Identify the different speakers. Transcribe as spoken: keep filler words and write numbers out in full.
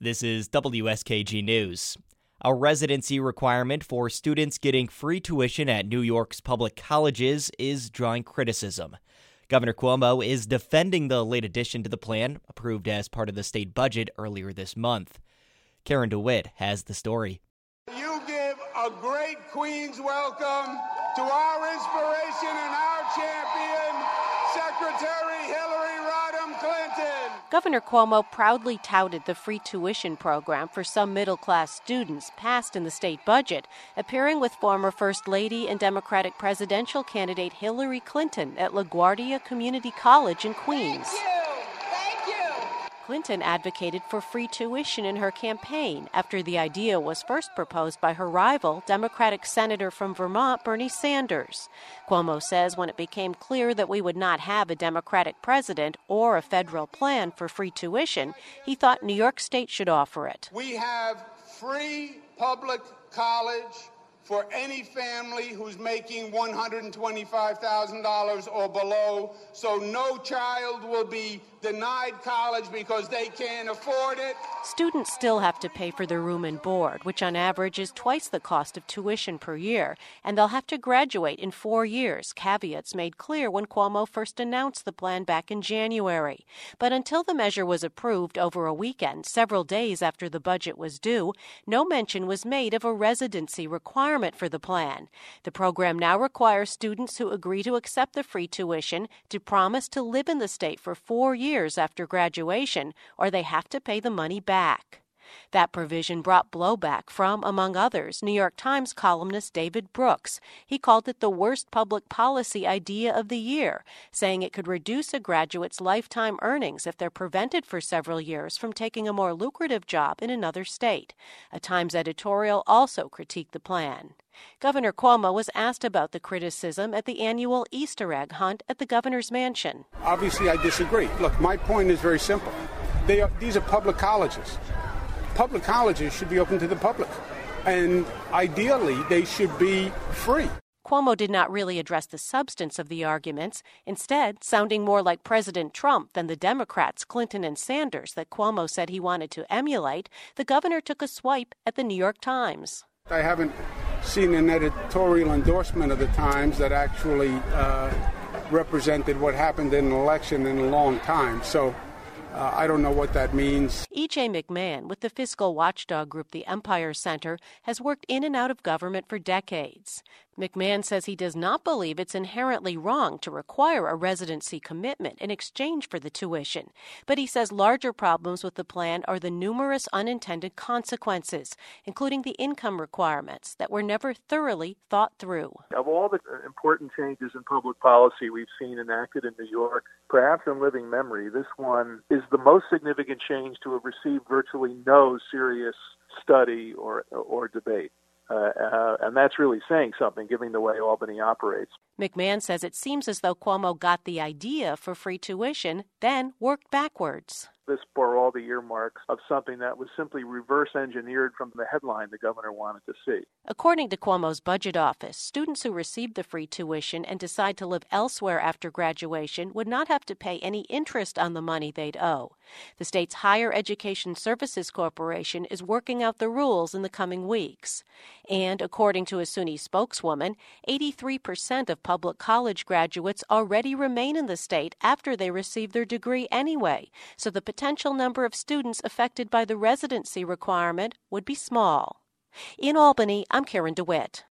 Speaker 1: This is W S K G News. A residency requirement for students getting free tuition at New York's public colleges is drawing criticism. Governor Cuomo is defending the late addition to the plan, approved as part of the state budget earlier this month. Karen DeWitt has the story.
Speaker 2: You give a great Queen's welcome to our inspiration and our champion, Secretary Hillary Rodham Clinton.
Speaker 3: Governor Cuomo proudly touted the free tuition program for some middle-class students passed in the state budget, appearing with former First Lady and Democratic presidential candidate Hillary Clinton at LaGuardia Community College in Queens.
Speaker 2: Thank you. Thank you.
Speaker 3: Clinton advocated for free tuition in her campaign after the idea was first proposed by her rival, Democratic Senator from Vermont, Bernie Sanders. Cuomo says when it became clear that we would not have a Democratic president or a federal plan for free tuition, he thought New York State should offer it.
Speaker 2: We have free public college for any family who's making one hundred twenty-five thousand dollars or below, so no child will be denied college because they can't afford it.
Speaker 3: Students still have to pay for their room and board, which on average is twice the cost of tuition per year, and they'll have to graduate in four years, caveats made clear when Cuomo first announced the plan back in January. But until the measure was approved over a weekend, several days after the budget was due, no mention was made of a residency requirement for the plan. The program now requires students who agree to accept the free tuition to promise to live in the state for four years after graduation, or they have to pay the money back. That provision brought blowback from, among others, New York Times columnist David Brooks. He called it the worst public policy idea of the year, saying it could reduce a graduate's lifetime earnings if they're prevented for several years from taking a more lucrative job in another state. A Times editorial also critiqued the plan. Governor Cuomo was asked about the criticism at the annual Easter egg hunt at the governor's mansion.
Speaker 4: Obviously, I disagree. Look, my point is very simple. They are, these are public colleges. Public colleges should be open to the public, and ideally, they should be free.
Speaker 3: Cuomo did not really address the substance of the arguments, instead sounding more like President Trump than the Democrats Clinton and Sanders that Cuomo said he wanted to emulate. The governor took a swipe at the New York Times.
Speaker 4: I haven't seen an editorial endorsement of the Times that actually uh, represented what happened in an election in a long time, so Uh, I don't know what that means.
Speaker 3: E J McMahon, with the fiscal watchdog group the Empire Center, has worked in and out of government for decades. McMahon says he does not believe it's inherently wrong to require a residency commitment in exchange for the tuition. But he says larger problems with the plan are the numerous unintended consequences, including the income requirements that were never thoroughly thought through.
Speaker 5: Of all the important changes in public policy we've seen enacted in New York, perhaps in living memory, this one is the most significant change to have received virtually no serious study or or debate. Uh, uh, and that's really saying something, given the way Albany operates.
Speaker 3: McMahon says it seems as though Cuomo got the idea for free tuition, then worked backwards.
Speaker 5: This bore all the earmarks of something that was simply reverse-engineered from the headline the governor wanted to see.
Speaker 3: According to Cuomo's budget office, students who receive the free tuition and decide to live elsewhere after graduation would not have to pay any interest on the money they'd owe. The state's Higher Education Services Corporation is working out the rules in the coming weeks. And according to a SUNY spokeswoman, eighty-three percent of public college graduates already remain in the state after they receive their degree anyway, so the potential number of students affected by the residency requirement would be small. In Albany, I'm Karen DeWitt.